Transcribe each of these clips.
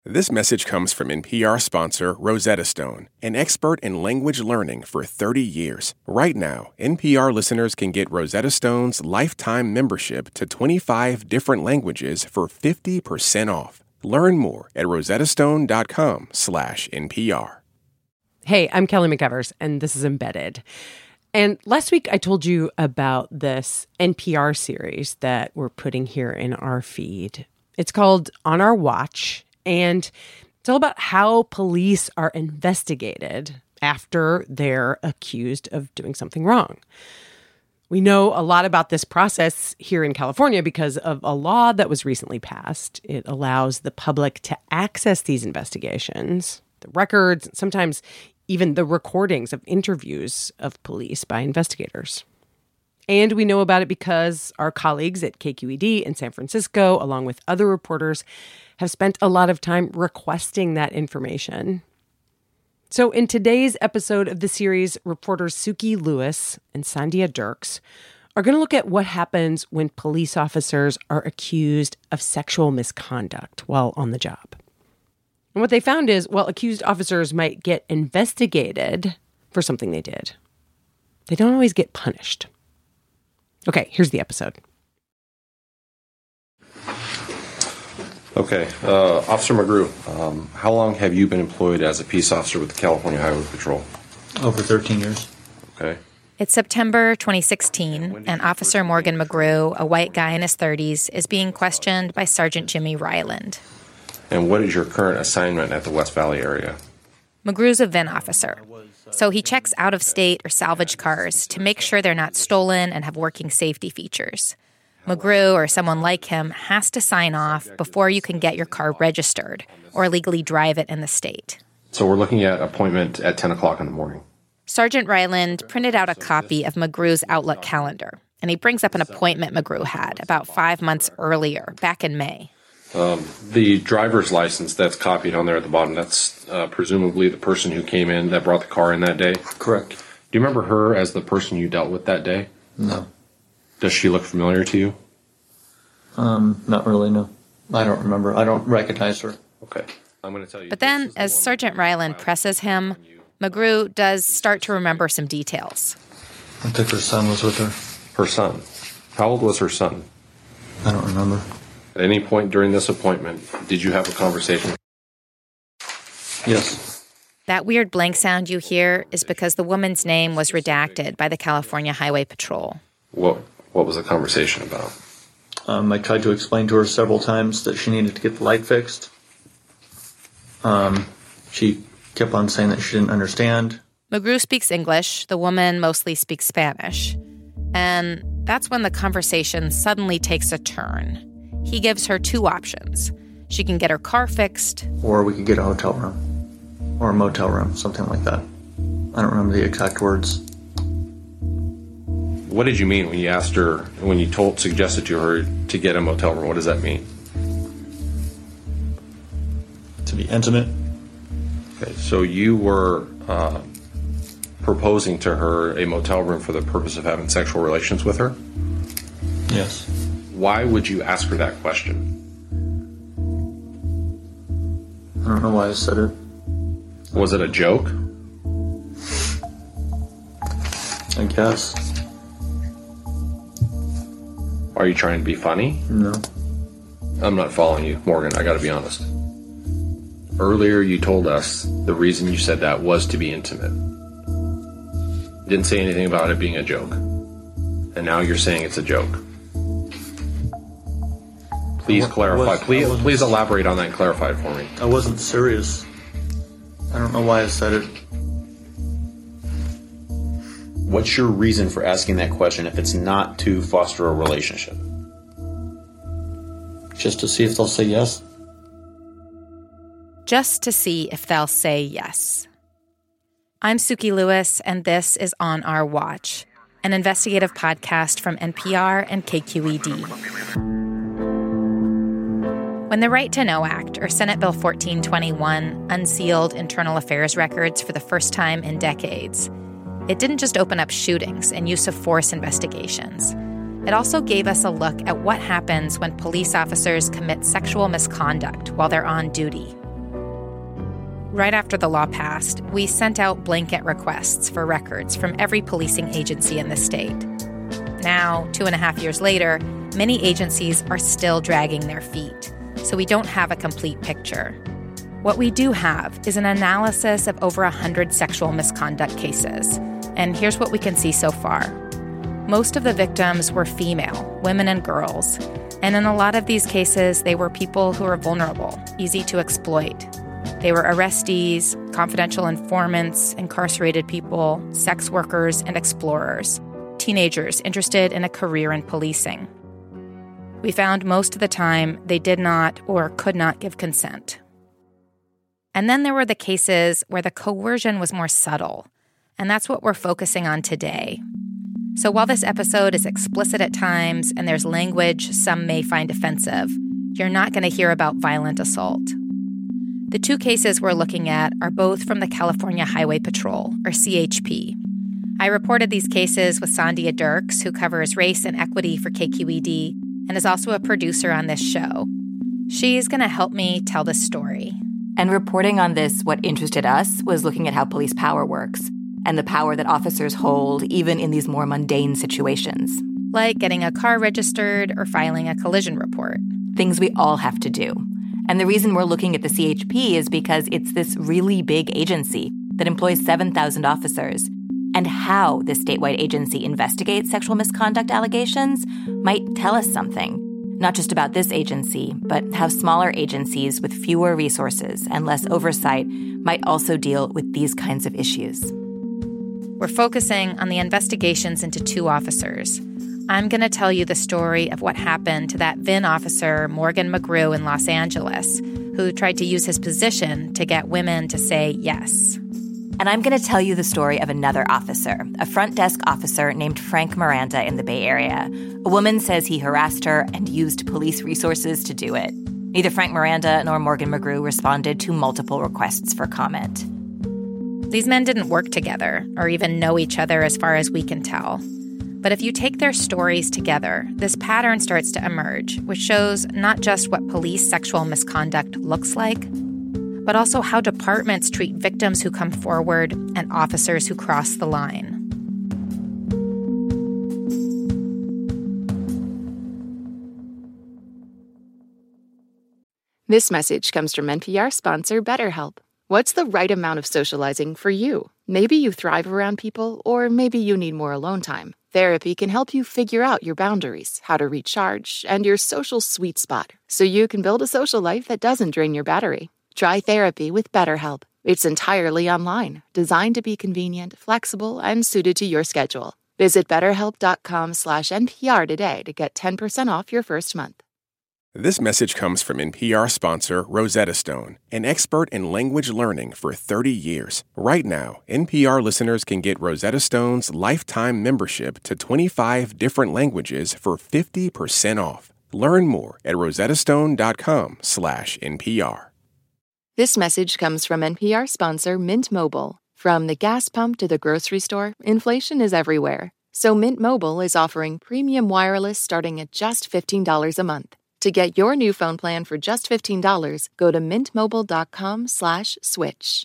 This message comes from NPR sponsor Rosetta Stone, an expert in language learning for 30 years. Right now, NPR listeners can get Rosetta Stone's lifetime membership to 25 different languages for 50% off. Learn more at rosettastone.com/NPR. Hey, I'm Kelly McEvers, and this is Embedded. And last week, I told you about this NPR series that we're putting here in our feed. It's called On Our Watch, and it's all about how police are investigated after they're accused of doing something wrong. We know a lot about this process here in California because of a law that was recently passed. It allows the public to access these investigations, the records, sometimes even the recordings of interviews of police by investigators. And we know about it because our colleagues at KQED in San Francisco, along with other reporters, have spent a lot of time requesting that information. So in today's episode of the series, reporters Sukey Lewis and Sandhya Dirks are going to look at what happens when police officers are accused of sexual misconduct while on the job. And what they found is, while accused officers might get investigated for something they did, they don't always get punished. Okay, here's the episode. Okay, Officer McGrew, how long have you been employed as a peace officer with the California Highway Patrol? Over 13 years. Okay. It's September 2016, and Officer Morgan McGrew, a white guy in his 30s, is being questioned by Sergeant Jimmy Ryland. And what is your current assignment at the West Valley area? McGrew's a VIN officer, so he checks out-of-state or salvage cars to make sure they're not stolen and have working safety features. McGrew, or someone like him, has to sign off before you can get your car registered or legally drive it in the state. So we're looking at appointment at 10 o'clock in the morning. Sergeant Ryland printed out a copy of McGrew's Outlook calendar, and he brings up an appointment McGrew had about 5 months earlier, back in May. The driver's license that's copied on there at the bottom, that's presumably the person who came in that brought the car in that day? Correct. Do you remember her as the person you dealt with that day? No. Does she look familiar to you? Not really, no. I don't remember. I don't recognize her. Okay. I'm going to tell you. But then, as Sergeant Ryland presses him, McGrew does start to remember some details. I think her son was with her. Her son? How old was her son? I don't remember. At any point during this appointment, did you have a conversation? Yes. That weird blank sound you hear is because the woman's name was redacted by the California Highway Patrol. What was the conversation about? I tried to explain to her several times that she needed to get the light fixed. She kept on saying that she didn't understand. McGrew speaks English. The woman mostly speaks Spanish. And that's when the conversation suddenly takes a turn. He gives her two options. She can get her car fixed. Or we could get a hotel room. Or a motel room, something like that. I don't remember the exact words. What did you mean when you asked her, when you suggested to her to get a motel room? What does that mean? To be intimate. Okay, so you were proposing to her a motel room for the purpose of having sexual relations with her? Yes. Why would you ask her that question? I don't know why I said it. Was it a joke? I guess. Are you trying to be funny? No. I'm not following you, Morgan. I gotta be honest. Earlier you told us the reason you said that was to be intimate. Didn't say anything about it being a joke. And now you're saying it's a joke. Please clarify. Please elaborate on that and clarify it for me. I wasn't serious. I don't know why I said it. What's your reason for asking that question if it's not to foster a relationship? Just to see if they'll say yes. Just to see if they'll say yes. I'm Sukey Lewis, and this is On Our Watch, an investigative podcast from NPR and KQED. When the Right to Know Act, or Senate Bill 1421, unsealed internal affairs records for the first time in decades, it didn't just open up shootings and use of force investigations. It also gave us a look at what happens when police officers commit sexual misconduct while they're on duty. Right after the law passed, we sent out blanket requests for records from every policing agency in the state. Now, 2.5 years later, many agencies are still dragging their feet, so we don't have a complete picture. What we do have is an analysis of over 100 sexual misconduct cases, and here's what we can see so far. Most of the victims were female, women and girls, and in a lot of these cases, they were people who were vulnerable, easy to exploit. They were arrestees, confidential informants, incarcerated people, sex workers, and explorers, teenagers interested in a career in policing. We found most of the time they did not or could not give consent. And then there were the cases where the coercion was more subtle, and that's what we're focusing on today. So while this episode is explicit at times and there's language some may find offensive, you're not going to hear about violent assault. The two cases we're looking at are both from the California Highway Patrol, or CHP. I reported these cases with Sandia Dirks, who covers race and equity for KQED and is also a producer on this show. She's going to help me tell this story. And reporting on this, what interested us was looking at how police power works and the power that officers hold even in these more mundane situations. Like getting a car registered or filing a collision report. Things we all have to do. And the reason we're looking at the CHP is because it's this really big agency that employs 7,000 officers. And how the statewide agency investigates sexual misconduct allegations might tell us something, not just about this agency, but how smaller agencies with fewer resources and less oversight might also deal with these kinds of issues. We're focusing on the investigations into two officers. I'm going to tell you the story of what happened to that VIN officer, Morgan McGrew, in Los Angeles, who tried to use his position to get women to say yes. And I'm going to tell you the story of another officer, a front desk officer named Frank Miranda in the Bay Area. A woman says he harassed her and used police resources to do it. Neither Frank Miranda nor Morgan McGrew responded to multiple requests for comment. These men didn't work together or even know each other as far as we can tell. But if you take their stories together, this pattern starts to emerge, which shows not just what police sexual misconduct looks like, but also how departments treat victims who come forward and officers who cross the line. This message comes from NPR sponsor BetterHelp. What's the right amount of socializing for you? Maybe you thrive around people, or maybe you need more alone time. Therapy can help you figure out your boundaries, how to recharge, and your social sweet spot, so you can build a social life that doesn't drain your battery. Try therapy with BetterHelp. It's entirely online, designed to be convenient, flexible, and suited to your schedule. Visit BetterHelp.com/NPR today to get 10% off your first month. This message comes from NPR sponsor Rosetta Stone, an expert in language learning for 30 years. Right now, NPR listeners can get Rosetta Stone's lifetime membership to 25 different languages for 50% off. Learn more at rosettastone.com/NPR. This message comes from NPR sponsor Mint Mobile. From the gas pump to the grocery store, inflation is everywhere. So Mint Mobile is offering premium wireless starting at just $15 a month. To get your new phone plan for just $15, go to mintmobile.com/switch.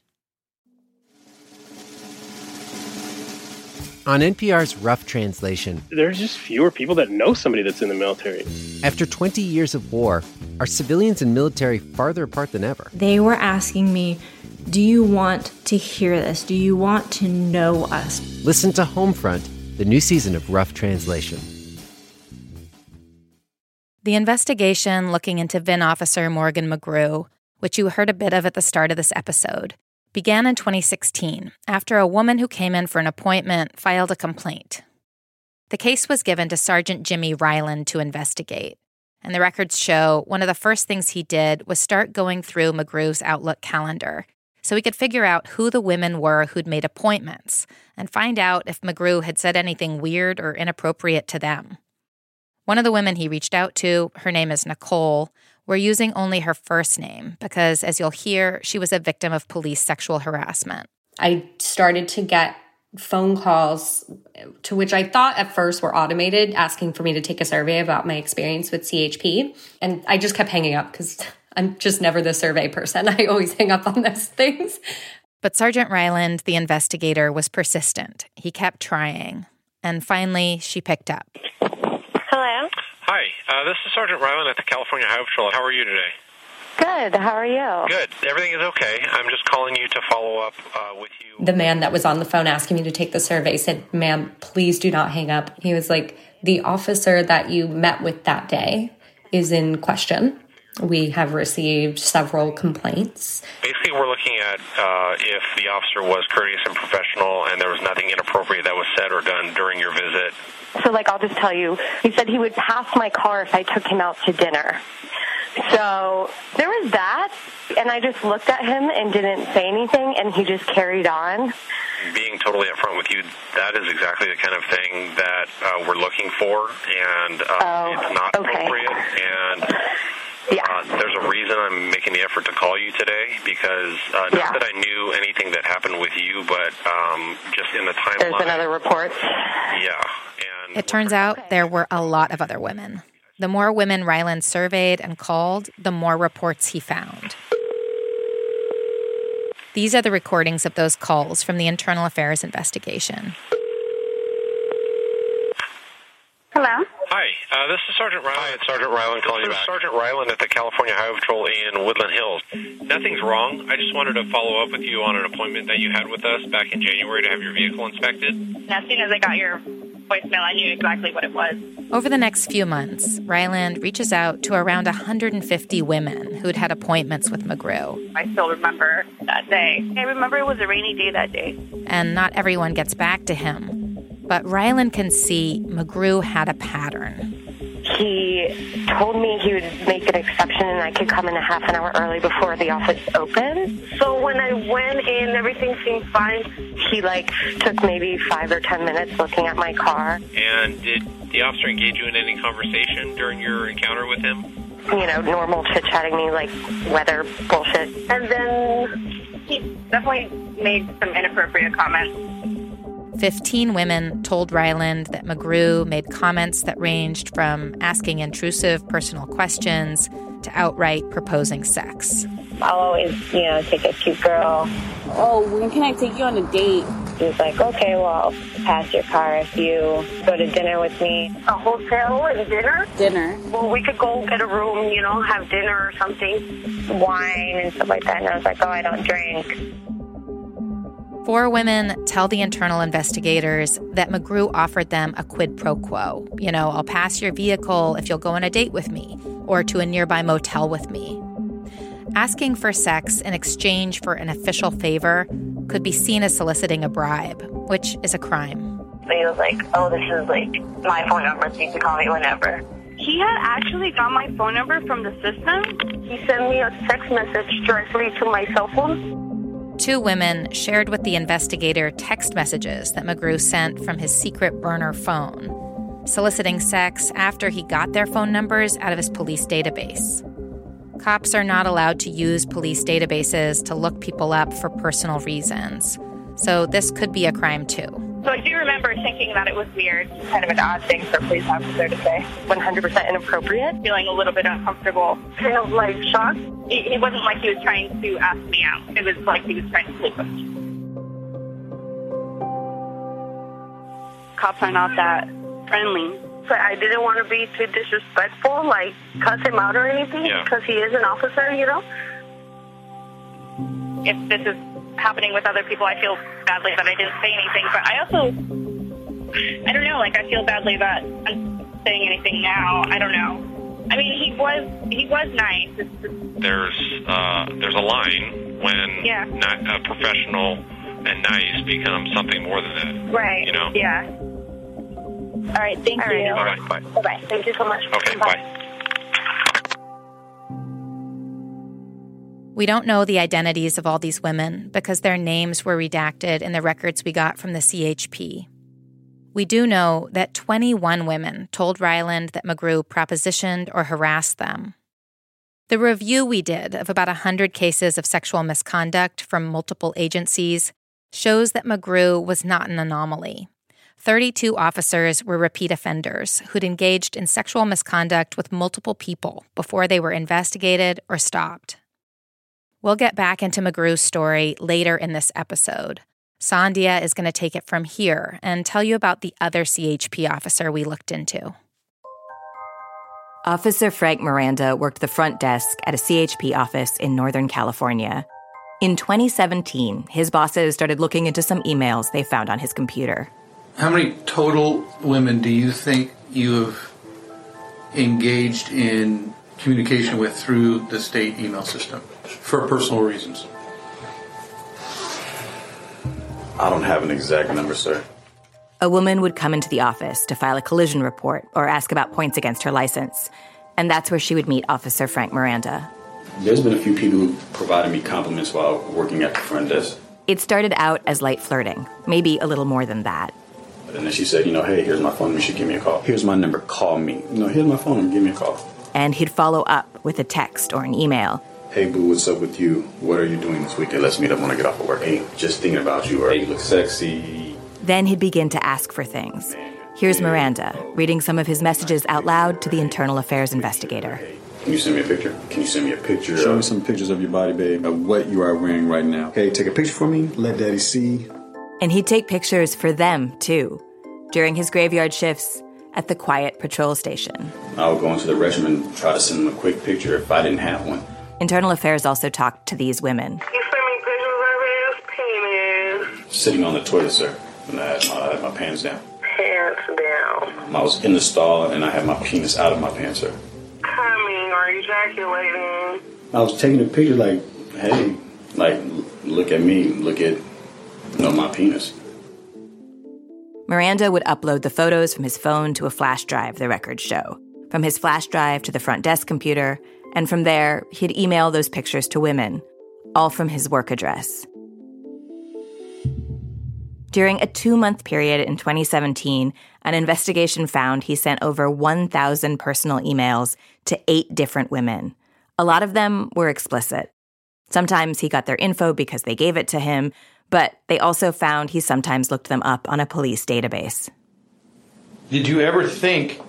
On NPR's Rough Translation, there's just fewer people that know somebody that's in the military. After 20 years of war, are civilians and military farther apart than ever? They were asking me, do you want to hear this? Do you want to know us? Listen to Homefront, the new season of Rough Translation. The investigation looking into VIN officer Morgan McGrew, which you heard a bit of at the start of this episode, began in 2016 after a woman who came in for an appointment filed a complaint. The case was given to Sergeant Jimmy Ryland to investigate, and the records show one of the first things he did was start going through McGrew's Outlook calendar so he could figure out who the women were who'd made appointments and find out if McGrew had said anything weird or inappropriate to them. One of the women he reached out to, her name is Nicole, we're using only her first name because, as you'll hear, she was a victim of police sexual harassment. I started to get phone calls to which I thought at first were automated, asking for me to take a survey about my experience with CHP. And I just kept hanging up because I'm just never the survey person. I always hang up on those things. But Sergeant Ryland, the investigator, was persistent. He kept trying. And finally, she picked up. Hello? Hi, this is Sergeant Ryland at the California Highway Patrol. How are you today? Good. How are you? Good. Everything is okay. I'm just calling you to follow up with you. The man that was on the phone asking me to take the survey said, ma'am, please do not hang up. He was like, the officer that you met with that day is in question. We have received several complaints. Basically, we're looking at if the officer was courteous and professional and there was nothing inappropriate that was said or done during your visit. So, I'll just tell you, he said he would pass my car if I took him out to dinner. So there was that, and I just looked at him and didn't say anything, and he just carried on. Being totally upfront with you, that is exactly the kind of thing that we're looking for, and it's not appropriate. And there's a reason I'm making the effort to call you today, because not that I knew anything that happened with you, but just in the timeline. There's another report. Yeah. And it turns out there were a lot of other women. The more women Ryland surveyed and called, the more reports he found. These are the recordings of those calls from the Internal Affairs investigation. Hello? Hi, this is Sergeant Ryland. Hi, it's Sergeant Ryland calling you back. Sergeant Ryland at the California Highway Patrol in Woodland Hills. Nothing's wrong. I just wanted to follow up with you on an appointment that you had with us back in January to have your vehicle inspected. As soon as I got your voicemail, I knew exactly what it was. Over the next few months, Ryland reaches out to around 150 women who'd had appointments with McGrew. I still remember that day. I remember it was a rainy day that day. And not everyone gets back to him. But Ryland can see McGrew had a pattern. He told me he would make an exception and I could come in a half an hour early before the office opened. So when I went in, everything seemed fine. He took maybe 5 or 10 minutes looking at my car. And did the officer engage you in any conversation during your encounter with him? Normal chit-chatting me, weather bullshit. And then he definitely made some inappropriate comments. 15 women told Ryland that McGrew made comments that ranged from asking intrusive personal questions to outright proposing sex. I'll always, take a cute girl. Oh, when can I take you on a date? He was like, okay, well, I'll pass your car if you go to dinner with me. A hotel and dinner? Dinner. Well, we could go get a room, have dinner or something. Wine and stuff like that. And I was like, oh, I don't drink. 4 women tell the internal investigators that McGrew offered them a quid pro quo. I'll pass your vehicle if you'll go on a date with me or to a nearby motel with me. Asking for sex in exchange for an official favor could be seen as soliciting a bribe, which is a crime. He was like, oh, this is my phone number, so you can call me whenever. He had actually got my phone number from the system. He sent me a text message directly to my cell phone. 2 women shared with the investigator text messages that McGrew sent from his secret burner phone, soliciting sex after he got their phone numbers out of his police database. Cops are not allowed to use police databases to look people up for personal reasons, so this could be a crime too. So I do remember thinking that it was weird, kind of an odd thing for a police officer to say. 100% inappropriate. Feeling a little bit uncomfortable. Kind of shocked. It wasn't like he was trying to ask me out. It was like he was trying to sleep with me. Cops are not that friendly. So I didn't want to be too disrespectful, cuss him out or anything, because he is an officer, If this is happening with other people, I feel badly that I didn't say anything, but I also, I don't know, I feel badly that I'm saying anything now. I don't know. I mean, he was nice. There's a line when not professional and nice becomes something more than that. Right. Yeah. All right. Thank you. All right. Bye. Bye. Thank you so much. Okay. Bye. We don't know the identities of all these women because their names were redacted in the records we got from the CHP. We do know that 21 women told Ryland that McGrew propositioned or harassed them. The review we did of about 100 cases of sexual misconduct from multiple agencies shows that McGrew was not an anomaly. 32 officers were repeat offenders who'd engaged in sexual misconduct with multiple people before they were investigated or stopped. We'll get back into McGrew's story later in this episode. Sandhya is going to take it from here and tell you about the other CHP officer we looked into. Officer Frank Miranda worked the front desk at a CHP office in Northern California. In 2017, his bosses started looking into some emails they found on his computer. How many total women do you think you have engaged in communication with through the state email system for personal reasons? I don't have an exact number, sir. A woman would come into the office to file a collision report or ask about points against her license. And that's where she would meet Officer Frank Miranda. There's been a few people who provided me compliments while working at the front desk. It started out as light flirting, maybe a little more than that. And then she said, hey, here's my phone number, you should give me a call. Here's my number, call me. Here's my phone number, give me a call. And he'd follow up with a text or an email. Hey, boo, what's up with you? What are you doing this weekend? Let's meet up when I get off of work. Hey, just thinking about you. Or, hey, you look sexy. Then he'd begin to ask for things. Here's Miranda, reading some of his messages out loud to the internal affairs investigator. Can you send me a picture? Can you send me a picture? Show me some pictures of your body, babe, of what you are wearing right now. Hey, take a picture for me. Let daddy see. And he'd take pictures for them, too, during his graveyard shifts at the quiet patrol station. I would go into the restroom and try to send them a quick picture if I didn't have one. Internal affairs also talked to these women. You sent me pictures of his penis. Sitting on the toilet, sir, and I had my pants down. Pants down. I was in the stall and I had my penis out of my pants, sir. Coming or ejaculating? I was taking a picture like, hey, look at me, look at, my penis. Miranda would upload the photos from his phone to a flash drive, the records show. From his flash drive to the front desk computer, and from there, he'd email those pictures to women, all from his work address. During a 2-month period in 2017, an investigation found he sent over 1,000 personal emails to 8 different women. A lot of them were explicit. Sometimes he got their info because they gave it to him, but they also found he sometimes looked them up on a police database. Did you ever think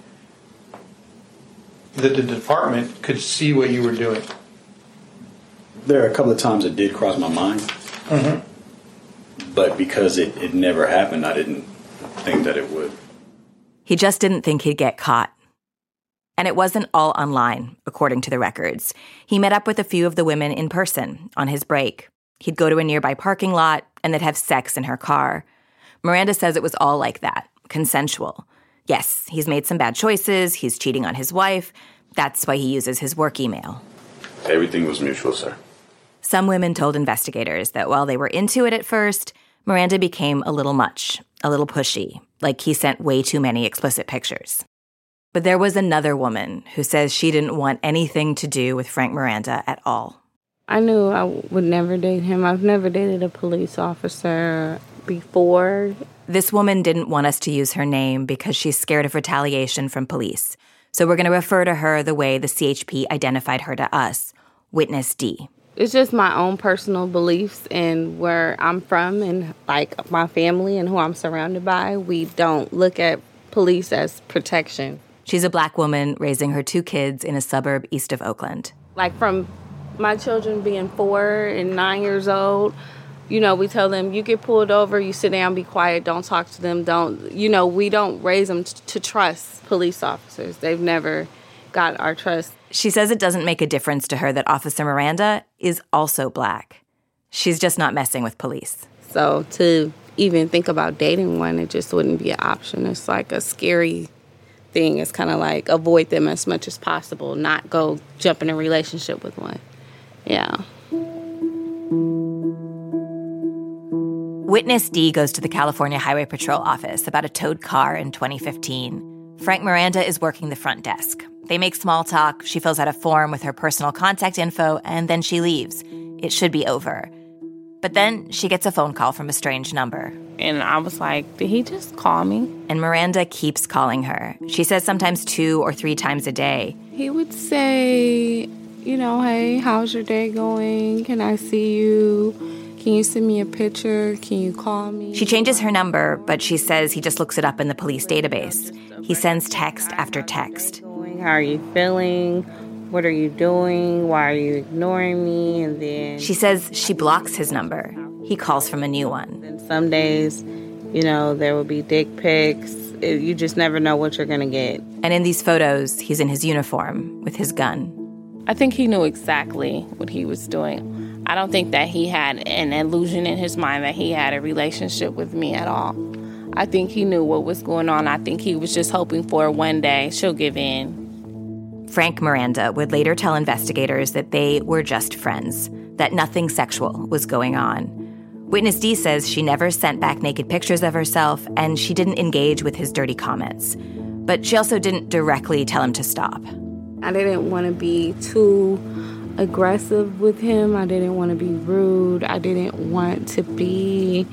that the department could see what you were doing? There are a couple of times it did cross my mind. Mm-hmm. But because it never happened, I didn't think that it would. He just didn't think he'd get caught. And it wasn't all online, according to the records. He met up with a few of the women in person on his break. He'd go to a nearby parking lot, and they'd have sex in her car. Miranda says it was all like that, consensual. Yes, he's made some bad choices, he's cheating on his wife. That's why he uses his work email. Everything was mutual, sir. Some women told investigators that while they were into it at first, Miranda became a little much, a little pushy, like he sent way too many explicit pictures. But there was another woman who says she didn't want anything to do with Frank Miranda at all. I knew I would never date him. I've never dated a police officer before. This woman didn't want us to use her name because she's scared of retaliation from police. So we're going to refer to her the way the CHP identified her to us, Witness D. It's just my own personal beliefs and where I'm from and my family and who I'm surrounded by. We don't look at police as protection. She's a Black woman raising her 2 kids in a suburb east of Oakland. From my children being 4 and 9 years old, we tell them, you get pulled over, you sit down, be quiet, don't talk to them, we don't raise them to trust police officers. They've never got our trust. She says it doesn't make a difference to her that Officer Miranda is also Black. She's just not messing with police. So to even think about dating one, it just wouldn't be an option. It's like a scary thing. It's kind of like avoid them as much as possible, not go jump in a relationship with one. Yeah. Witness D goes to the California Highway Patrol office about a towed car in 2015. Frank Miranda is working the front desk. They make small talk, she fills out a form with her personal contact info, and then she leaves. It should be over. But then she gets a phone call from a strange number. And I was like, did he just call me? And Miranda keeps calling her. She says sometimes 2 or 3 times a day. He would say, hey, how's your day going? Can I see you? Can you send me a picture? Can you call me? She changes her number, but she says he just looks it up in the police database. He sends text after text. How are you feeling? What are you doing? Why are you ignoring me? And then she says she blocks his number. He calls from a new one. And some days, there will be dick pics. You just never know what you're going to get. And in these photos, he's in his uniform with his gun. I think he knew exactly what he was doing. I don't think that he had an illusion in his mind that he had a relationship with me at all. I think he knew what was going on. I think he was just hoping for one day she'll give in. Frank Miranda would later tell investigators that they were just friends, that nothing sexual was going on. Witness D says she never sent back naked pictures of herself, and she didn't engage with his dirty comments. But she also didn't directly tell him to stop. I didn't want to be too aggressive with him. I didn't want to be rude. I didn't want to be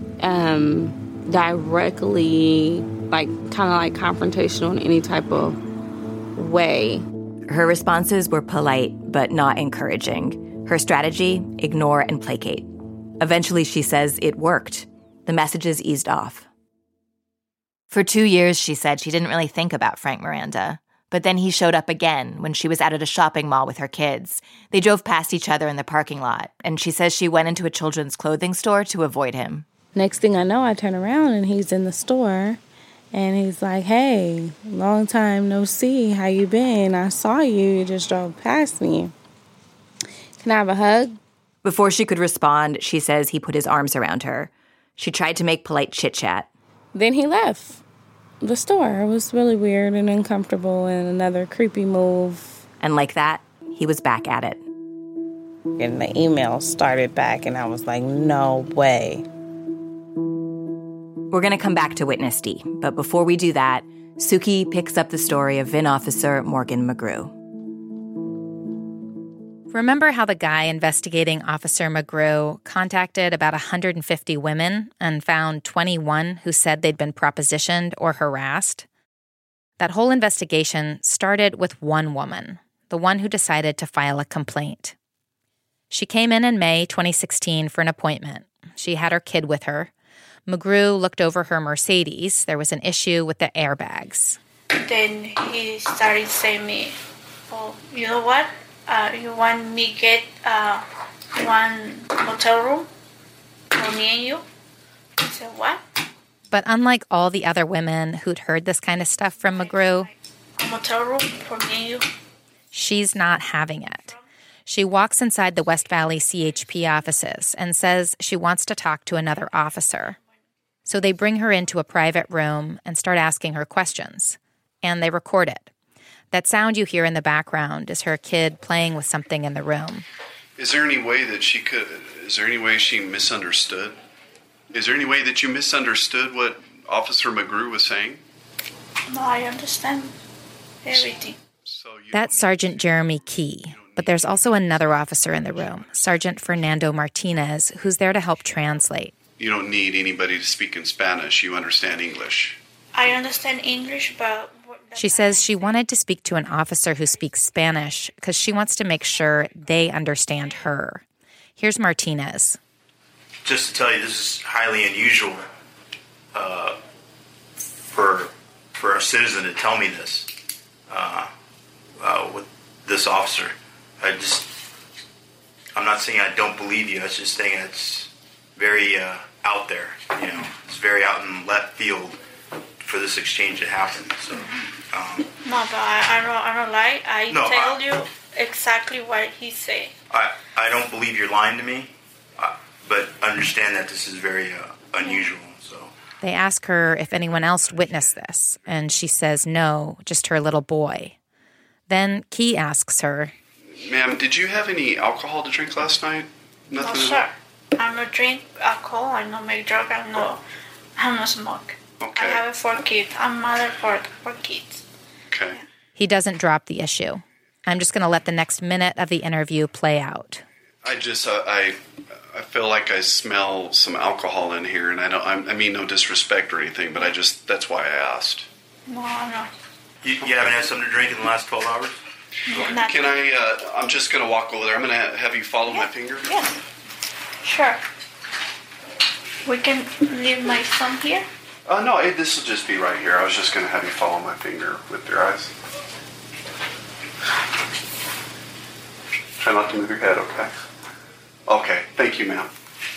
directly, kind of like confrontational in any type of way. Her responses were polite, but not encouraging. Her strategy, ignore and placate. Eventually, she says it worked. The messages eased off. For 2 years, she said she didn't really think about Frank Miranda. But then he showed up again when she was out at a shopping mall with her kids. They drove past each other in the parking lot, and she says she went into a children's clothing store to avoid him. Next thing I know, I turn around and he's in the store, and he's like, "Hey, long time no see. How you been? I saw you. You just drove past me. Can I have a hug?" Before she could respond, she says he put his arms around her. She tried to make polite chit-chat. Then he left the store. It was really weird and uncomfortable and another creepy move. And like that, he was back at it. And the email started back, and I was like, no way. We're going to come back to Witness D, but before we do that, Suki picks up the story of VIN Officer Morgan McGrew. Remember how the guy investigating Officer McGrew contacted about 150 women and found 21 who said they'd been propositioned or harassed? That whole investigation started with one woman, the one who decided to file a complaint. She came in May 2016 for an appointment. She had her kid with her. McGrew looked over her Mercedes. There was an issue with the airbags. Then he started saying me, "Oh, you know what? You want me to get one motel room for me and you?" I said, "What?" But unlike all the other women who'd heard this kind of stuff from McGrew, "A motel room for me and you?" She's not having it. She walks inside the West Valley CHP offices and says she wants to talk to another officer. So they bring her into a private room and start asking her questions. And they record it. That sound you hear in the background is her kid playing with something in the room. Is there any way she misunderstood? Is there any way that you misunderstood what Officer McGrew was saying? No, I understand everything. That's Sergeant Jeremy Key. But there's also another officer in the room, Sergeant Fernando Martinez, who's there to help translate. You don't need anybody to speak in Spanish. You understand English. I understand English, but... She says she wanted to speak to an officer who speaks Spanish because she wants to make sure they understand her. Here's Martinez. Just to tell you, this is highly unusual for a citizen to tell me this with this officer. I'm not saying I don't believe you. I was just saying it's very out there. It's very out in left field for this exchange to happen. So, no, but I don't lie. I tell you exactly what he said. I don't believe you're lying to me, but understand that this is very unusual. So they ask her if anyone else witnessed this, and she says no, just her little boy. Then Key asks her, "Ma'am, did you have any alcohol to drink last night?" Nothing. No, sir. I don't drink alcohol. I don't make drugs. I don't smoke. Okay. I have 4 kids. I'm mother for 4 kids. Okay. He doesn't drop the issue. I'm just going to let the next minute of the interview play out. I just, I feel like I smell some alcohol in here, and I mean no disrespect or anything, but that's why I asked. No. You haven't had something to drink in the last 12 hours? Nothing. Can I'm just going to walk over there. I'm going to have you follow my finger. Yeah. Sure. We can leave my son here? No, this will just be right here. I was just going to have you follow my finger with your eyes. Try not to move your head, okay? Okay, thank you, ma'am.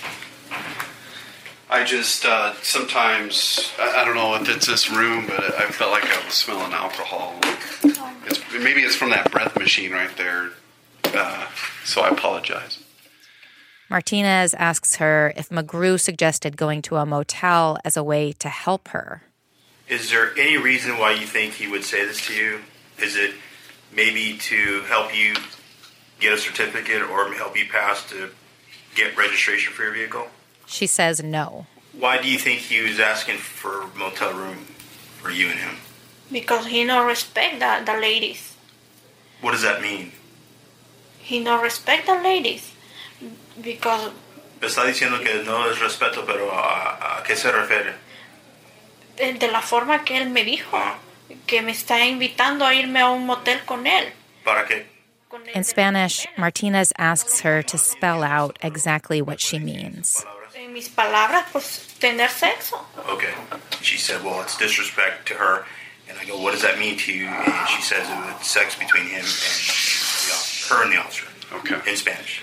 I just, sometimes, I don't know if it's this room, but I felt like I was smelling alcohol. Maybe it's from that breath machine right there, so I apologize. Martinez asks her if McGrew suggested going to a motel as a way to help her. Is there any reason why you think he would say this to you? Is it maybe to help you get a certificate or help you pass to get registration for your vehicle? She says no. Why do you think he was asking for a motel room for you and him? Because he no respect the ladies. What does that mean? He no respect the ladies. Because... Está diciendo que no es respeto, pero ¿a qué se refiere? De la forma que él me dijo. Que me está invitando a irme a un motel con él. ¿Para qué? In Spanish, Martinez asks her to spell out exactly what she means. En mis palabras, pues, tener sexo. Okay. She said, well, it's disrespect to her. And I go, what does that mean to you? And she says it's sex between him and her and the officer. Okay. In Spanish.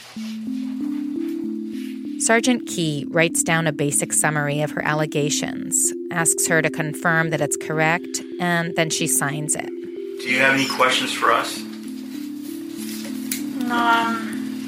Sergeant Key writes down a basic summary of her allegations, asks her to confirm that it's correct, and then she signs it. Do you have any questions for us? No,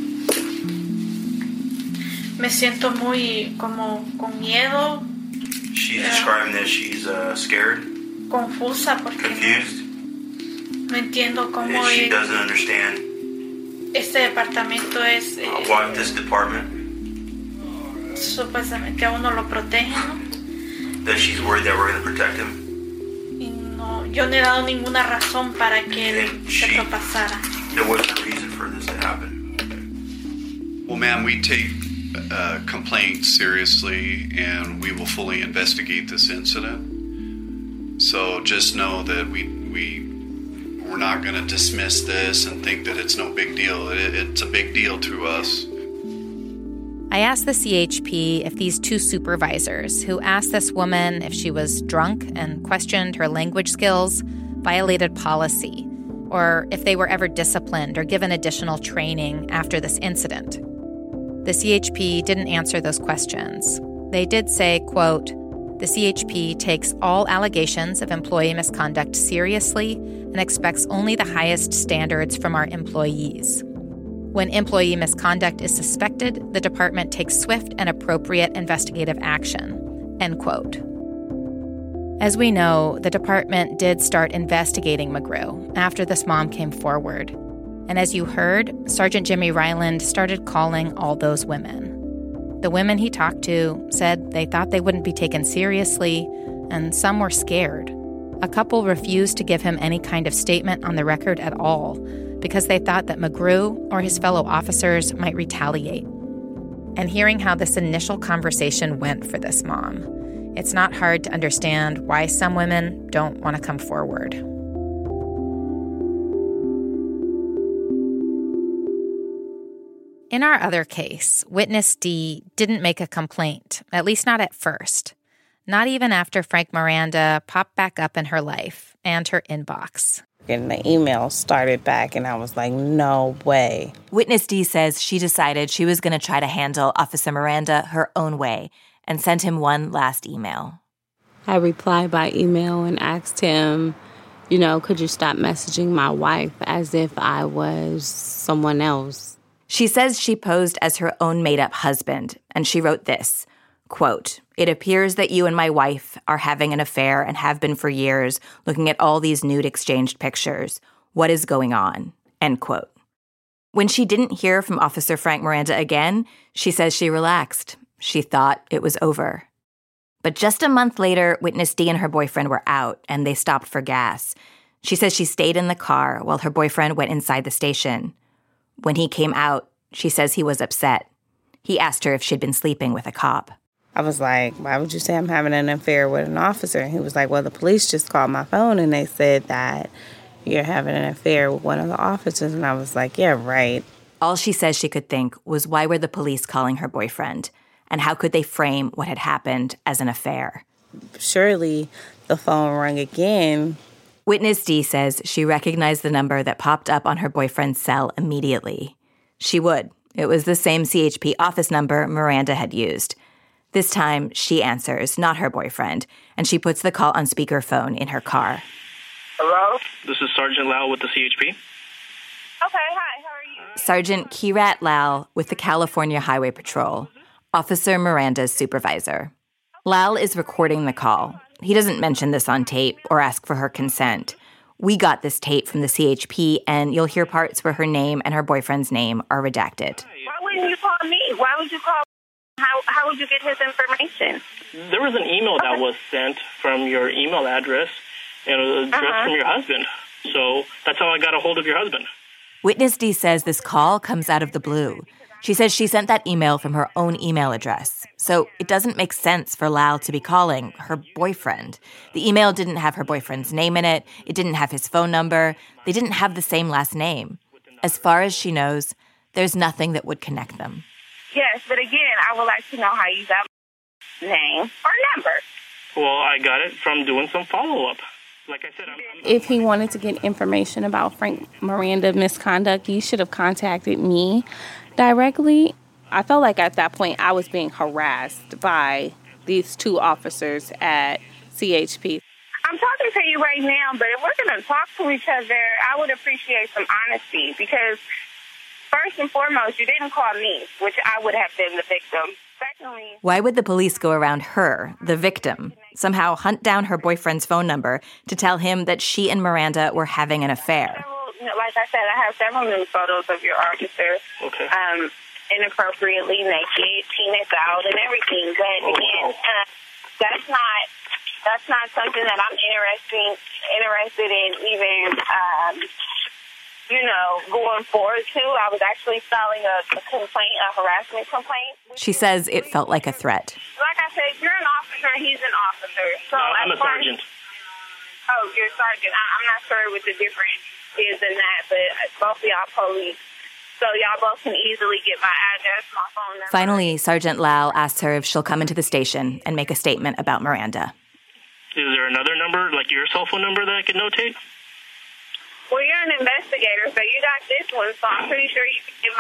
me siento muy como con miedo. She's describing that she's scared. Confusa porque confused. No entiendo cómo. And she doesn't understand. Este departamento es. Why this department? Supuestamente a uno lo protegen, ¿no? That she's worried that we're going to protect him. Y no, yo no he dado ninguna razón para que él se propasara. There wasn't a reason for this to happen. Well, ma'am, we take complaints seriously, and we will fully investigate this incident. So just know that we're not going to dismiss this and think that it's no big deal. It's a big deal to us. I asked the CHP if these two supervisors who asked this woman if she was drunk and questioned her language skills violated policy, or if they were ever disciplined or given additional training after this incident. The CHP didn't answer those questions. They did say, quote, "The CHP takes all allegations of employee misconduct seriously and expects only the highest standards from our employees. When employee misconduct is suspected, the department takes swift and appropriate investigative action," end quote. As we know, the department did start investigating McGrew after this mom came forward. And as you heard, Sergeant Jimmy Ryland started calling all those women. The women he talked to said they thought they wouldn't be taken seriously, and some were scared. A couple refused to give him any kind of statement on the record at all because they thought that McGrew or his fellow officers might retaliate. And hearing how this initial conversation went for this mom, it's not hard to understand why some women don't want to come forward. In our other case, witness D didn't make a complaint, at least not at first. Not even after Frank Miranda popped back up in her life and her inbox. And the email started back, and I was like, no way. Witness D says she decided she was going to try to handle Officer Miranda her own way and sent him one last email. I replied by email and asked him, could you stop messaging my wife as if I was someone else? She says she posed as her own made-up husband, and she wrote this, quote, "It appears that you and my wife are having an affair and have been for years, looking at all these nude exchanged pictures. What is going on?" End quote. When she didn't hear from Officer Frank Miranda again, she says she relaxed. She thought it was over. But just a month later, Witness D and her boyfriend were out, and they stopped for gas. She says she stayed in the car while her boyfriend went inside the station. When he came out, she says he was upset. He asked her if she'd been sleeping with a cop. I was like, why would you say I'm having an affair with an officer? And he was like, well, the police just called my phone and they said that you're having an affair with one of the officers. And I was like, yeah, right. All she says she could think was, why were the police calling her boyfriend? And how could they frame what had happened as an affair? Surely the phone rang again. Witness D says she recognized the number that popped up on her boyfriend's cell immediately. She would. It was the same CHP office number Miranda had used. This time, she answers, not her boyfriend, and she puts the call on speakerphone in her car. Hello? This is Sergeant Lau with the CHP. Okay, hi, how are you? Sergeant Kirat Lal with the California Highway Patrol, Officer Miranda's supervisor. Lal is recording the call. He doesn't mention this on tape or ask for her consent. We got this tape from the CHP, and you'll hear parts where her name and her boyfriend's name are redacted. Why wouldn't you call me? Why would you call? How would you get his information? There was an email that was sent from your email address, and it was addressed from your husband. So that's how I got a hold of your husband. Witness D says this call comes out of the blue. She says she sent that email from her own email address. So it doesn't make sense for Lal to be calling her boyfriend. The email didn't have her boyfriend's name in it. It didn't have his phone number. They didn't have the same last name. As far as she knows, there's nothing that would connect them. Yes, but again, I would like to know how you got my name or number. Well, I got it from doing some follow-up. Like I said, If he wanted to get information about Frank Miranda misconduct, he should have contacted me directly. I felt like at that point I was being harassed by these two officers at CHP. I'm talking to you right now, but if we're going to talk to each other, I would appreciate some honesty because first and foremost, you didn't call me, which I would have been the victim. Secondly, why would the police go around her, the victim, somehow hunt down her boyfriend's phone number to tell him that she and Miranda were having an affair? Like I said, I have several nude photos of your officer. Okay. Inappropriately naked, penis out, and everything. But again, that's not something that I'm interested in even, going forward to. I was actually filing a complaint, a harassment complaint. She says it felt like a threat. Like I said, you're an officer, he's an officer. So I'm a sergeant. Oh, you're a sergeant. I'm not sure what the difference is in that, but both of y'all police. So y'all both can easily get my address, my phone number. Finally, Sergeant Lal asks her if she'll come into the station and make a statement about Miranda. Is there another number, like your cell phone number, that I could notate? Well, you're an investigator, so you got this one, so I'm pretty sure you can get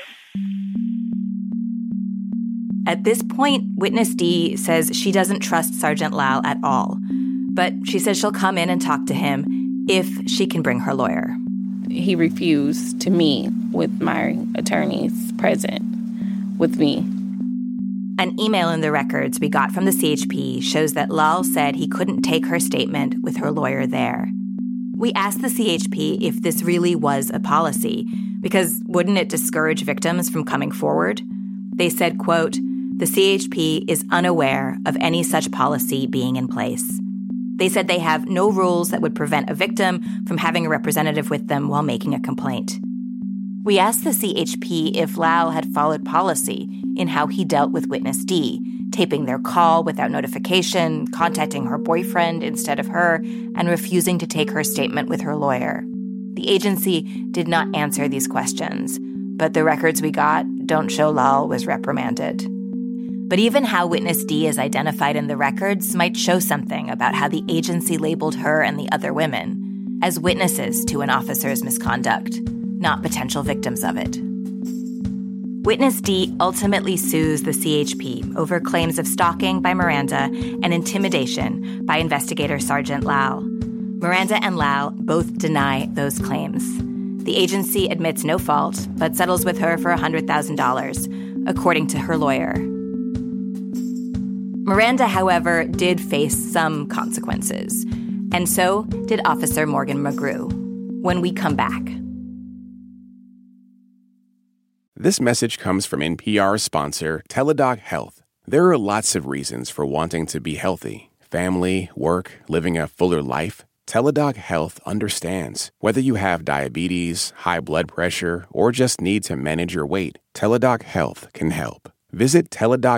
mine. At this point, Witness D says she doesn't trust Sergeant Lal at all. But she says she'll come in and talk to him if she can bring her lawyer. He refused to meet with my attorneys present with me. An email in the records we got from the CHP shows that Lal said he couldn't take her statement with her lawyer there. We asked the CHP if this really was a policy, because wouldn't it discourage victims from coming forward? They said, quote, "The CHP is unaware of any such policy being in place." They said they have no rules that would prevent a victim from having a representative with them while making a complaint. We asked the CHP if Lal had followed policy in how he dealt with Witness D, taping their call without notification, contacting her boyfriend instead of her, and refusing to take her statement with her lawyer. The agency did not answer these questions, but the records we got don't show Lal was reprimanded. But even how Witness D is identified in the records might show something about how the agency labeled her and the other women as witnesses to an officer's misconduct, not potential victims of it. Witness D ultimately sues the CHP over claims of stalking by Miranda and intimidation by investigator Sergeant Lal. Miranda and Lal both deny those claims. The agency admits no fault, but settles with her for $100,000, according to her lawyer. Miranda, however, did face some consequences, and so did Officer Morgan McGrew. When we come back. This message comes from NPR sponsor Teladoc Health. There are lots of reasons for wanting to be healthy. Family, work, living a fuller life. Teladoc Health understands. Whether you have diabetes, high blood pressure, or just need to manage your weight, Teladoc Health can help. Visit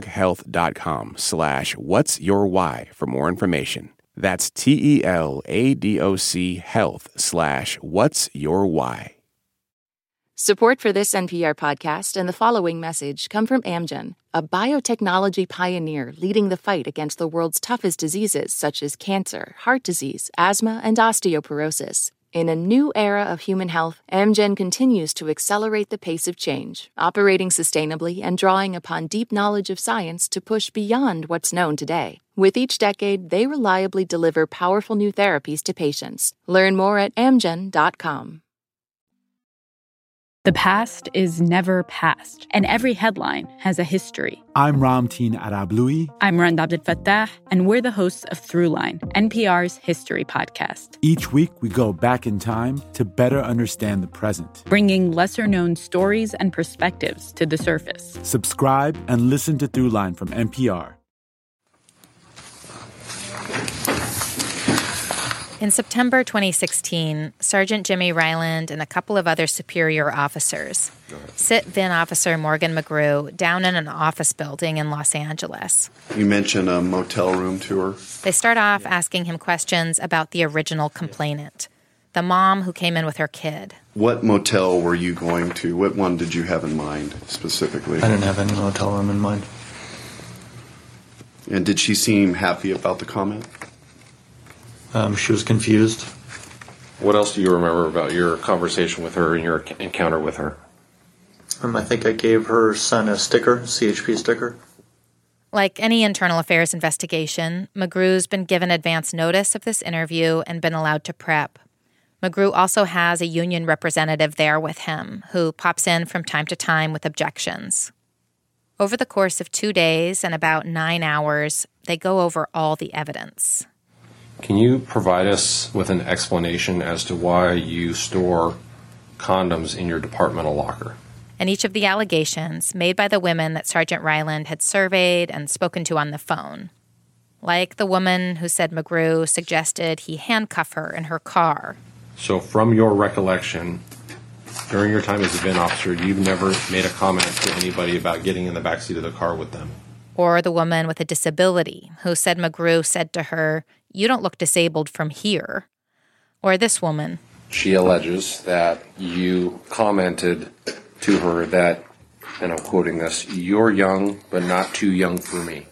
teladochealth.com/whatsyourwhy for more information. That's TELADOC health/whatsyourwhy. Support for this NPR podcast and the following message come from Amgen, a biotechnology pioneer leading the fight against the world's toughest diseases such as cancer, heart disease, asthma, and osteoporosis. In a new era of human health, Amgen continues to accelerate the pace of change, operating sustainably and drawing upon deep knowledge of science to push beyond what's known today. With each decade, they reliably deliver powerful new therapies to patients. Learn more at amgen.com. The past is never past, and every headline has a history. I'm Ramteen Arablouei. I'm Rand Abdelfattah, and we're the hosts of Throughline, NPR's history podcast. Each week, we go back in time to better understand the present, bringing lesser-known stories and perspectives to the surface. Subscribe and listen to Throughline from NPR. In September 2016, Sergeant Jimmy Ryland and a couple of other superior officers sit VIN Officer Morgan McGrew down in an office building in Los Angeles. You mentioned a motel room tour. They start off asking him questions about the original complainant, the mom who came in with her kid. What motel were you going to? What one did you have in mind specifically? I didn't have any motel room in mind. And did she seem happy about the comment? She was confused. What else do you remember about your conversation with her and your encounter with her? I think I gave her son a sticker, CHP sticker. Like any internal affairs investigation, McGrew's been given advance notice of this interview and been allowed to prep. McGrew also has a union representative there with him who pops in from time to time with objections. Over the course of 2 days and about 9 hours, they go over all the evidence. Can you provide us with an explanation as to why you store condoms in your departmental locker? And each of the allegations made by the women that Sergeant Ryland had surveyed and spoken to on the phone. Like the woman who said McGrew suggested he handcuff her in her car. So from your recollection, during your time as a VIN officer, you've never made a comment to anybody about getting in the backseat of the car with them? Or the woman with a disability who said McGrew said to her, "You don't look disabled from here." Or this woman. She alleges that you commented to her that, and I'm quoting this, "You're young, but not too young for me."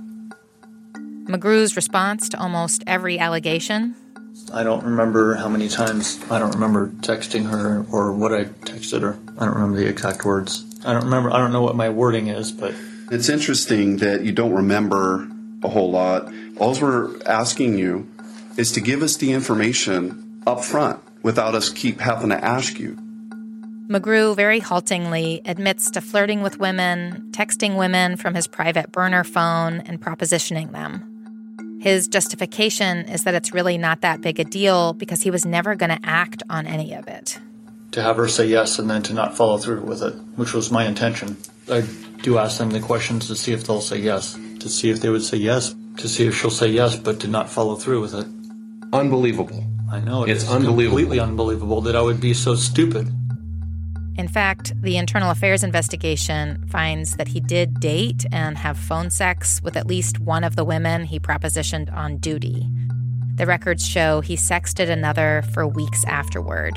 McGrew's response to almost every allegation? I don't remember how many times. I don't remember texting her or what I texted her. I don't remember the exact words. I don't know what my wording is, but... It's interesting that you don't remember a whole lot. All we're asking you is to give us the information up front without us keep having to ask you. McGrew very haltingly admits to flirting with women, texting women from his private burner phone, and propositioning them. His justification is that it's really not that big a deal because he was never going to act on any of it. To have her say yes and then to not follow through with it, which was my intention. I do ask them the questions to see if they'll say yes, to see if they would say yes, to see if she'll say yes, but to not follow through with it. Unbelievable. I know, it's unbelievable. Completely unbelievable that I would be so stupid. In fact, the internal affairs investigation finds that he did date and have phone sex with at least one of the women he propositioned on duty. The records show he sexted another for weeks afterward.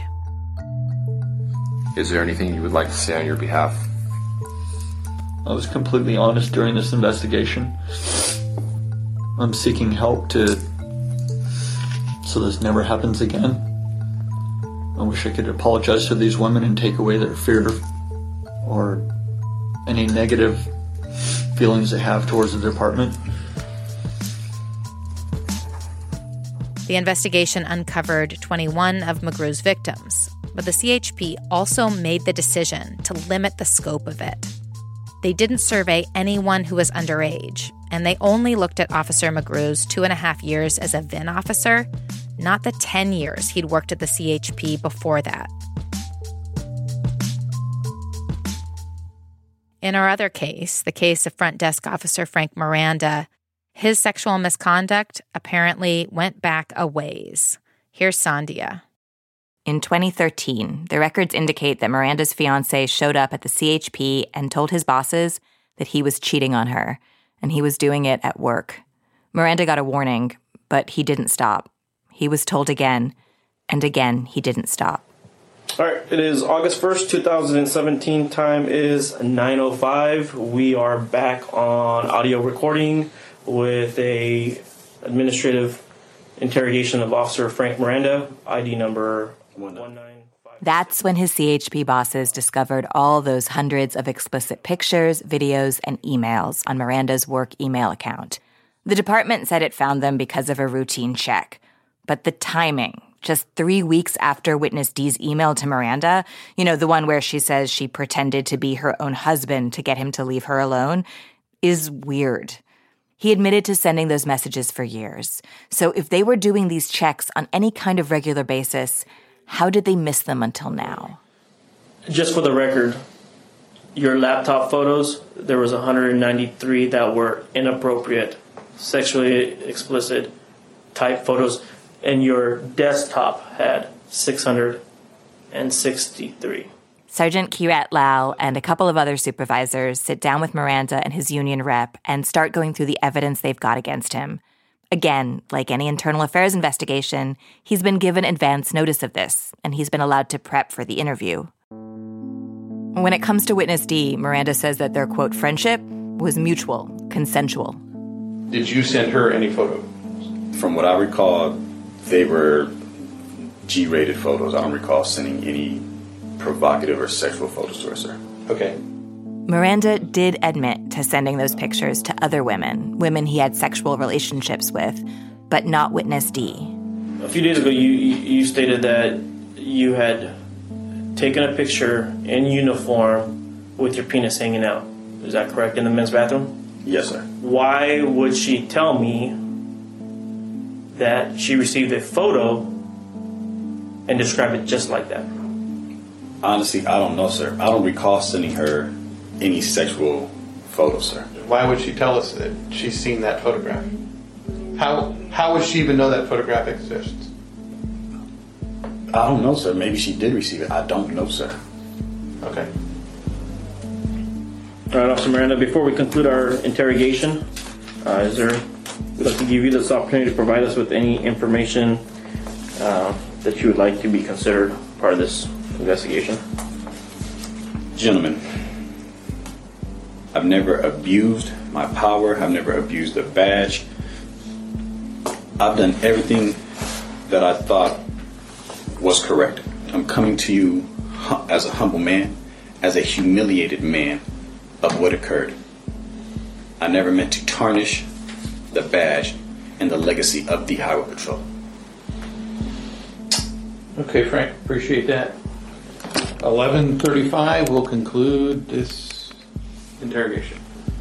Is there anything you would like to say on your behalf? I was completely honest during this investigation. I'm seeking help so this never happens again. I wish I could apologize to these women and take away their fear or any negative feelings they have towards the department. The investigation uncovered 21 of McGrew's victims, but the CHP also made the decision to limit the scope of it. They didn't survey anyone who was underage, and they only looked at Officer McGrew's 2.5 years as a VIN officer, not the 10 years he'd worked at the CHP before that. In our other case, the case of front desk officer Frank Miranda, his sexual misconduct apparently went back a ways. Here's Sandhya. In 2013, the records indicate that Miranda's fiancé showed up at the CHP and told his bosses that he was cheating on her, and he was doing it at work. Miranda got a warning, but he didn't stop. He was told again, and again he didn't stop. All right, it is August 1st, 2017. Time is 9:05. We are back on audio recording with a administrative interrogation of Officer Frank Miranda, ID number 19. That's when his CHP bosses discovered all those hundreds of explicit pictures, videos, and emails on Miranda's work email account. The department said it found them because of a routine check. But the timing, just 3 weeks after Witness D's email to Miranda, the one where she says she pretended to be her own husband to get him to leave her alone, is weird. He admitted to sending those messages for years. So if they were doing these checks on any kind of regular basis, how did they miss them until now? Just for the record, your laptop photos, there was 193 that were inappropriate, sexually explicit type photos, and your desktop had 663. Sergeant Kirat Lal and a couple of other supervisors sit down with Miranda and his union rep and start going through the evidence they've got against him. Again, like any internal affairs investigation, he's been given advance notice of this, and he's been allowed to prep for the interview. When it comes to Witness D, Miranda says that their, quote, friendship was mutual, consensual. Did you send her any photos? From what I recall, they were G-rated photos. I don't recall sending any provocative or sexual photos to her, sir. Okay. Miranda did admit to sending those pictures to other women he had sexual relationships with, but not Witness D. A few days ago, you stated that you had taken a picture in uniform with your penis hanging out. Is that correct, in the men's bathroom? Yes, sir. Why would she tell me that she received a photo and describe it just like that? Honestly, I don't know, sir. I don't recall sending her any sexual photos, sir. Why would she tell us that she's seen that photograph? How would she even know that photograph exists? I don't know, sir. Maybe she did receive it. I don't know, sir. Okay. All right, Officer Miranda, before we conclude our interrogation, we'd like to give you this opportunity to provide us with any information that you would like to be considered part of this investigation. Gentlemen, I've never abused my power. I've never abused a badge. I've done everything that I thought was correct. I'm coming to you as a humble man, as a humiliated man of what occurred. I never meant to tarnish the badge and the legacy of the Highway Patrol. Okay, Frank, appreciate that. 11:35 will conclude this interrogation.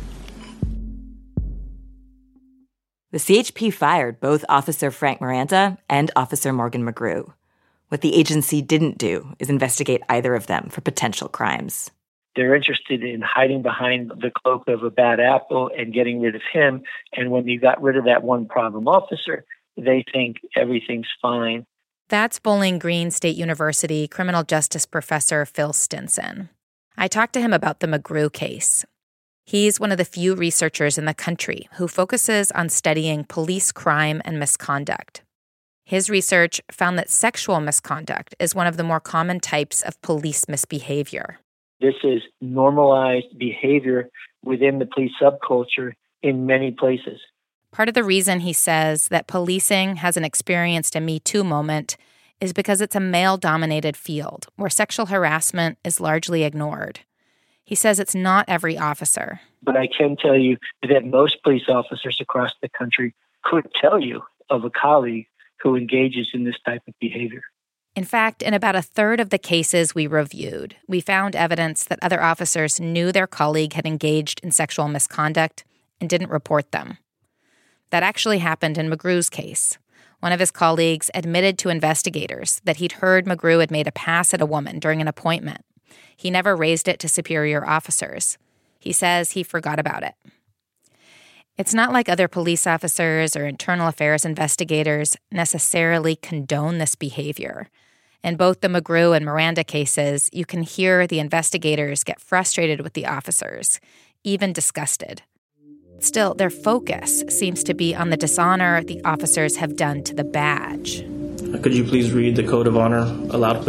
The CHP fired both Officer Frank Miranda and Officer Morgan McGrew. What the agency didn't do is investigate either of them for potential crimes. They're interested in hiding behind the cloak of a bad apple and getting rid of him. And when you got rid of that one problem officer, they think everything's fine. That's Bowling Green State University criminal justice professor Phil Stinson. I talked to him about the McGrew case. He's one of the few researchers in the country who focuses on studying police crime and misconduct. His research found that sexual misconduct is one of the more common types of police misbehavior. This is normalized behavior within the police subculture in many places. Part of the reason he says that policing hasn't experienced a Me Too moment is because it's a male-dominated field where sexual harassment is largely ignored. He says it's not every officer. But I can tell you that most police officers across the country could tell you of a colleague who engages in this type of behavior. In fact, in about a third of the cases we reviewed, we found evidence that other officers knew their colleague had engaged in sexual misconduct and didn't report them. That actually happened in McGrew's case. One of his colleagues admitted to investigators that he'd heard McGrew had made a pass at a woman during an appointment. He never raised it to superior officers. He says he forgot about it. It's not like other police officers or internal affairs investigators necessarily condone this behavior. In both the McGrew and Miranda cases, you can hear the investigators get frustrated with the officers, even disgusted. Still, their focus seems to be on the dishonor the officers have done to the badge. Could you please read the Code of Honor aloud, please?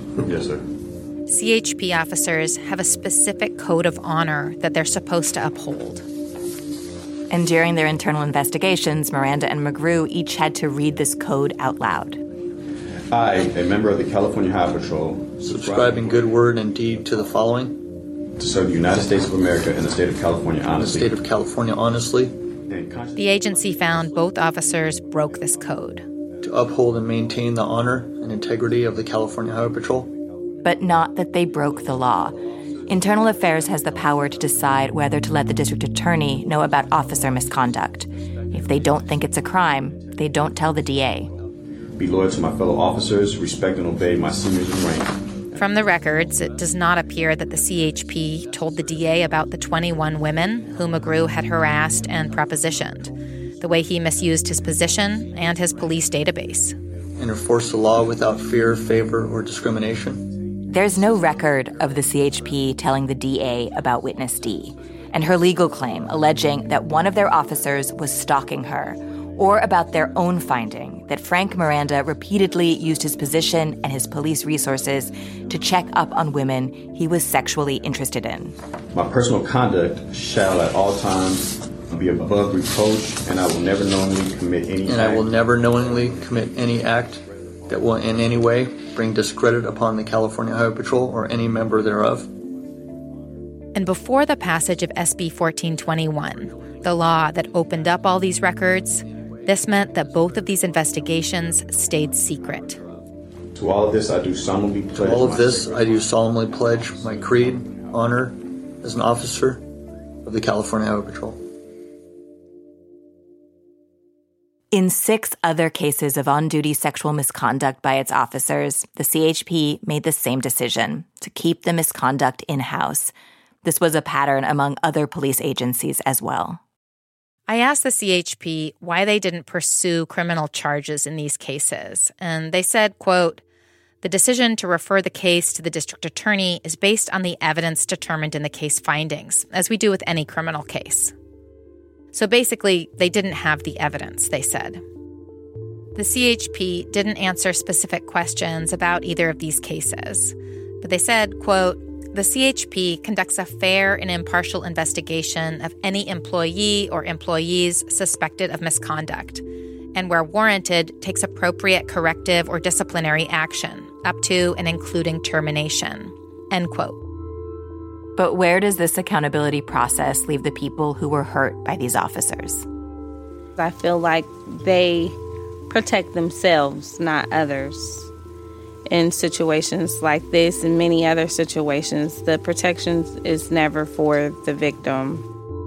Yes, sir. CHP officers have a specific code of honor that they're supposed to uphold. And during their internal investigations, Miranda and McGrew each had to read this code out loud. I, a member of the California Highway Patrol, subscribe in good word and deed to the following. To serve the United States of America and the state of California honestly. The state of California honestly. The agency found both officers broke this code. To uphold and maintain the honor and integrity of the California Highway Patrol. But not that they broke the law. Internal Affairs has the power to decide whether to let the district attorney know about officer misconduct. If they don't think it's a crime, they don't tell the DA. Be loyal to my fellow officers, respect and obey my seniors in rank. From the records, it does not appear that the CHP told the DA about the 21 women who McGrew had harassed and propositioned, the way he misused his position and his police database. And enforce the law without fear, favor, or discrimination. There's no record of the CHP telling the DA about Witness D and her legal claim alleging that one of their officers was stalking her, or about their own finding that Frank Miranda repeatedly used his position and his police resources to check up on women he was sexually interested in. My personal conduct shall at all times be above reproach, and I will never knowingly commit any act. And I will never knowingly commit any act that will in any way bring discredit upon the California Highway Patrol or any member thereof. And before the passage of SB 1421, the law that opened up all these records, this meant that both of these investigations stayed secret. To all of this, I do solemnly pledge my creed, honor, as an officer of the California Highway Patrol. In 6 other cases of on-duty sexual misconduct by its officers, the CHP made the same decision, to keep the misconduct in-house. This was a pattern among other police agencies as well. I asked the CHP why they didn't pursue criminal charges in these cases, and they said, quote, "The decision to refer the case to the district attorney is based on the evidence determined in the case findings, as we do with any criminal case." So basically, they didn't have the evidence, they said. The CHP didn't answer specific questions about either of these cases, but they said, quote, "The CHP conducts a fair and impartial investigation of any employee or employees suspected of misconduct, and where warranted, takes appropriate corrective or disciplinary action, up to and including termination," end quote. But where does this accountability process leave the people who were hurt by these officers? I feel like they protect themselves, not others. In situations like this and many other situations, the protection is never for the victim.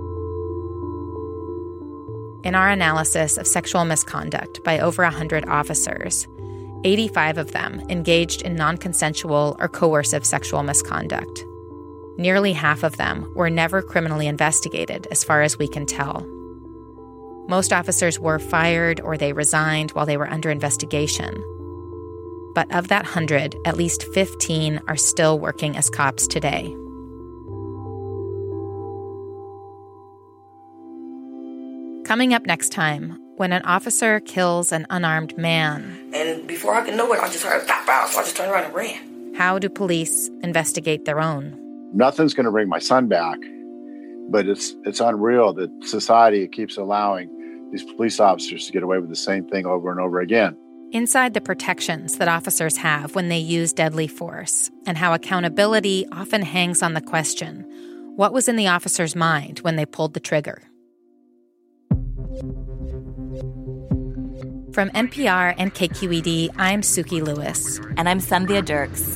In our analysis of sexual misconduct by over 100 officers, 85 of them engaged in non-consensual or coercive sexual misconduct. Nearly half of them were never criminally investigated, as far as we can tell. Most officers were fired or they resigned while they were under investigation. But of that 100, at least 15 are still working as cops today. Coming up next time, when an officer kills an unarmed man. And before I could know it, I just heard pop out, so I just turned around and ran. How do police investigate their own? Nothing's going to bring my son back, but it's unreal that society keeps allowing these police officers to get away with the same thing over and over again. Inside the protections that officers have when they use deadly force, and how accountability often hangs on the question, what was in the officer's mind when they pulled the trigger? From NPR and KQED, I'm Suki Lewis. And I'm Sandhya Dirks.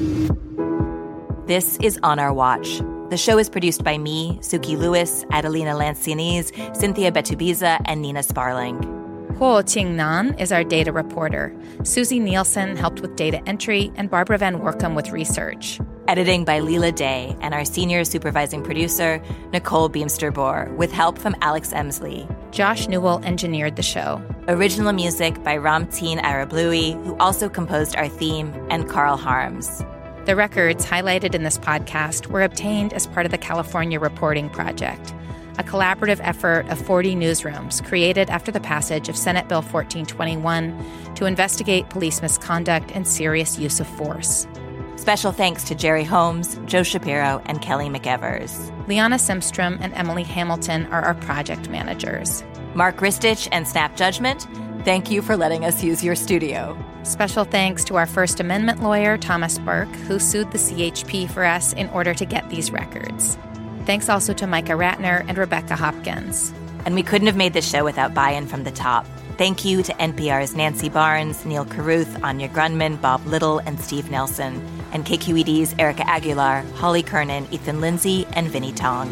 This is On Our Watch. The show is produced by me, Suki Lewis, Adelina Lancianese, Cynthia Betubiza, and Nina Sparling. Ho Qing-nan is our data reporter. Susie Nielsen helped with data entry, and Barbara Van Workum with research. Editing by Leela Day, and our senior supervising producer, Nicole Beamster-Bohr, with help from Alex Emsley. Josh Newell engineered the show. Original music by Ramteen Arablouei, who also composed our theme, and Carl Harms. The records highlighted in this podcast were obtained as part of the California Reporting Project, a collaborative effort of 40 newsrooms created after the passage of Senate Bill 1421 to investigate police misconduct and serious use of force. Special thanks to Jerry Holmes, Joe Shapiro, and Kelly McEvers. Liana Simstrom and Emily Hamilton are our project managers. Mark Ristich and Snap Judgment, thank you for letting us use your studio. Special thanks to our First Amendment lawyer, Thomas Burke, who sued the CHP for us in order to get these records. Thanks also to Micah Ratner and Rebecca Hopkins. And we couldn't have made this show without buy-in from the top. Thank you to NPR's Nancy Barnes, Neil Carruth, Anya Grunman, Bob Little, and Steve Nelson, and KQED's Erica Aguilar, Holly Kernan, Ethan Lindsay, and Vinnie Tong.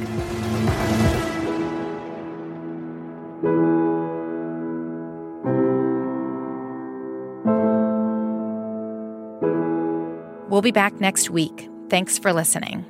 We'll be back next week. Thanks for listening.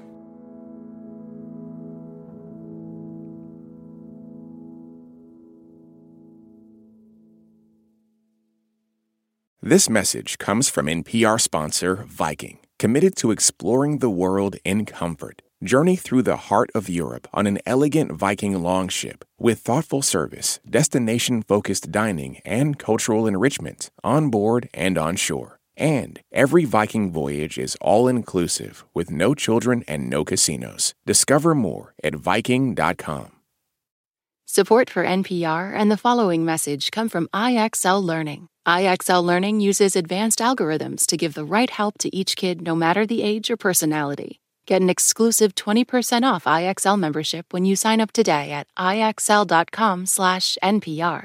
This message comes from NPR sponsor Viking, committed to exploring the world in comfort. Journey through the heart of Europe on an elegant Viking longship with thoughtful service, destination-focused dining, and cultural enrichment on board and on shore. And every Viking voyage is all-inclusive with no children and no casinos. Discover more at Viking.com. Support for NPR and the following message come from IXL Learning. IXL Learning uses advanced algorithms to give the right help to each kid no matter the age or personality. Get an exclusive 20% off IXL membership when you sign up today at IXL.com/NPR.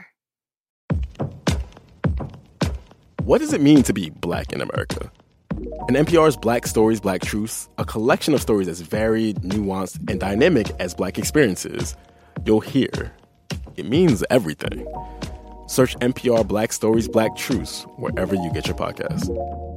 What does it mean to be Black in America? In NPR's Black Stories, Black Truths, a collection of stories as varied, nuanced, and dynamic as Black experiences, you'll hear it means everything. Search NPR Black Stories, Black Truths wherever you get your podcasts.